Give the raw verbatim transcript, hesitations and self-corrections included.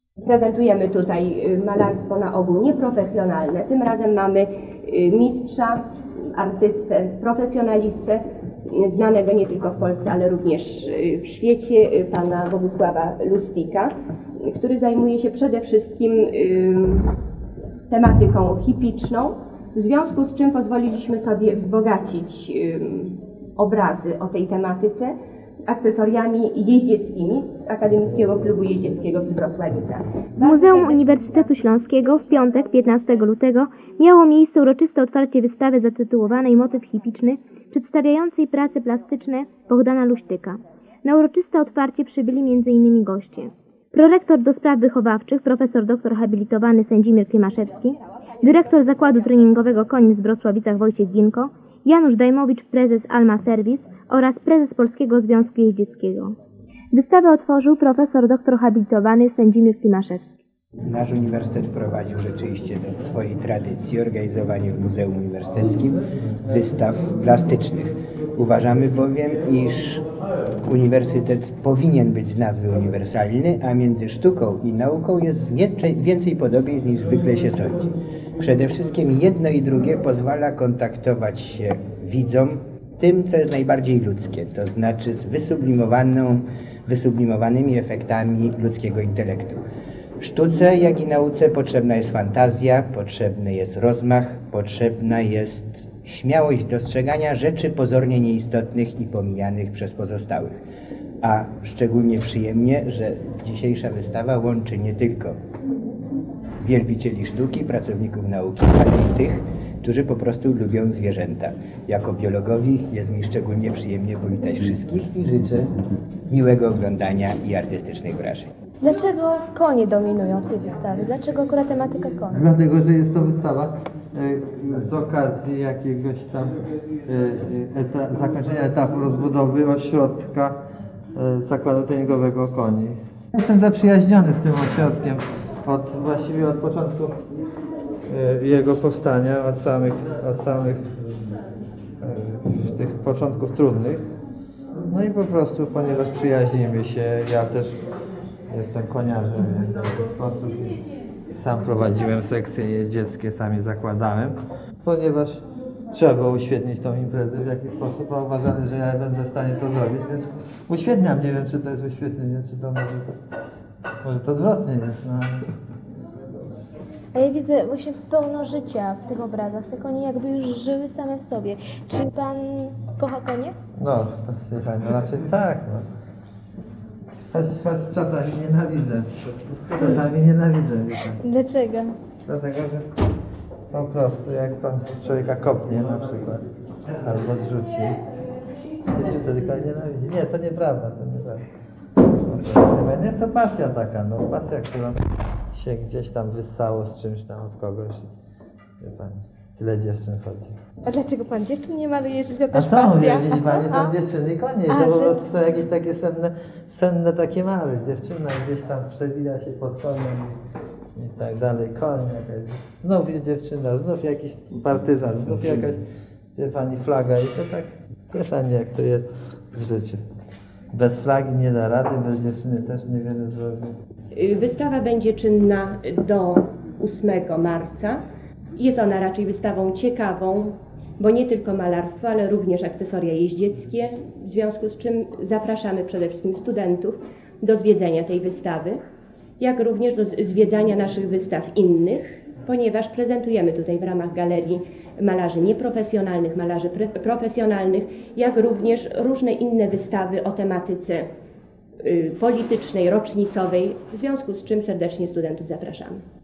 Prezentujemy tutaj malarstwo na ogół nieprofesjonalne. Tym razem mamy mistrza, artystę, profesjonalistę, znanego nie tylko w Polsce, ale również w świecie, pana Bogusława Lustika, który zajmuje się przede wszystkim tematyką hipiczną, w związku z czym pozwoliliśmy sobie wzbogacić obrazy o tej tematyce akcesoriami jeździeckimi z Akademickiego Klubu Jeździeckiego w Wrocławica. W Muzeum Uniwersytetu Śląskiego w piątek, piętnastego lutego, miało miejsce uroczyste otwarcie wystawy zatytułowanej Motyw hipiczny, przedstawiającej prace plastyczne Bohdana Luśtyka. Na uroczyste otwarcie przybyli między innymi goście: prorektor do spraw wychowawczych, profesor doktor habilitowany Sędzimir Klimaszewski, dyrektor Zakładu Treningowego Konin w Wrocławicach Wojciech Ginko, Janusz Dajmowicz, prezes Alma Service oraz prezes Polskiego Związku Jeździeckiego. Wystawę otworzył profesor doktor habilitowany Sędzimir Klimaszewski. Nasz uniwersytet wprowadził rzeczywiście do swojej tradycji organizowanie w Muzeum Uniwersyteckim wystaw plastycznych. Uważamy bowiem, iż uniwersytet powinien być z nazwy uniwersalny, a między sztuką i nauką jest więcej podobieństw niż zwykle się sądzi. Przede wszystkim jedno i drugie pozwala kontaktować się widzom tym, co jest najbardziej ludzkie, to znaczy z wysublimowaną, wysublimowanymi efektami ludzkiego intelektu. Sztuce, jak i nauce potrzebna jest fantazja, potrzebny jest rozmach, potrzebna jest śmiałość dostrzegania rzeczy pozornie nieistotnych i pomijanych przez pozostałych. A szczególnie przyjemnie, że dzisiejsza wystawa łączy nie tylko wielbicieli sztuki, pracowników nauki, ale i tych, którzy po prostu lubią zwierzęta. Jako biologowi jest mi szczególnie przyjemnie powitać wszystkich i życzę miłego oglądania i artystycznych wrażeń. Dlaczego konie dominują w tej wystawie? Dlaczego akurat tematyka koni? Dlatego, że jest to wystawa e, z okazji jakiegoś tam e, eta, zakończenia etapu rozbudowy ośrodka e, Zakładu Treningowego Koni. Jestem zaprzyjaźniony z tym ośrodkiem od, właściwie od początku e, jego powstania, od samych, od samych e, tych początków trudnych. No i po prostu, ponieważ przyjaźnimy się, ja też jestem koniarzem w ten sposób i sam prowadziłem sekcje jeździeckie, sami zakładałem, ponieważ trzeba było uświetnić tą imprezę w jakiś sposób, a uważamy, że ja będę w stanie to zrobić, więc uświetniam. Nie wiem, czy to jest uświetnienie, czy to może to, może to odwrotnie jest. No. A ja widzę właśnie pełno życia w tych obrazach. Te konie jakby już żyły same w sobie. Czy pan kocha konie? No, to się fajnie, raczej tak. No. Choć, choć czasami nienawidzę. Czasami nienawidzę. Wiecie. Dlaczego? Dlatego, że po prostu jak pan człowieka kopnie na przykład, albo zrzuci, to się wtedy koń nienawidzi. Nie, to nieprawda, to nieprawda. Nie, to pasja taka, no pasja, którą się gdzieś tam wyssało z czymś tam od kogoś. Wie pani, tyle dziewczyn chodzi. A dlaczego pan dziewczyn nie maluje, jeżeli to A też co pasja? mówię, widzi pani, tam dziewczyny i konie, A, to po że- prostu są jakieś takie senne, senne takie małe. Dziewczyna gdzieś tam przewija się pod koniem i, i tak dalej, koń jakaś, znów jest dziewczyna, znów jakiś partyzan, znów jakaś, wie pani, flaga i to tak, wie pani, jak to jest w życiu. Bez flagi nie da rady, bez dziewczyny też niewiele zrobi. Wystawa będzie czynna do ósmego marca. Jest ona raczej wystawą ciekawą, bo nie tylko malarstwo, ale również akcesoria jeździeckie, w związku z czym zapraszamy przede wszystkim studentów do zwiedzenia tej wystawy, jak również do zwiedzania naszych wystaw innych, ponieważ prezentujemy tutaj w ramach galerii malarzy nieprofesjonalnych, malarzy profesjonalnych, jak również różne inne wystawy o tematyce politycznej, rocznicowej, w związku z czym serdecznie studentów zapraszamy.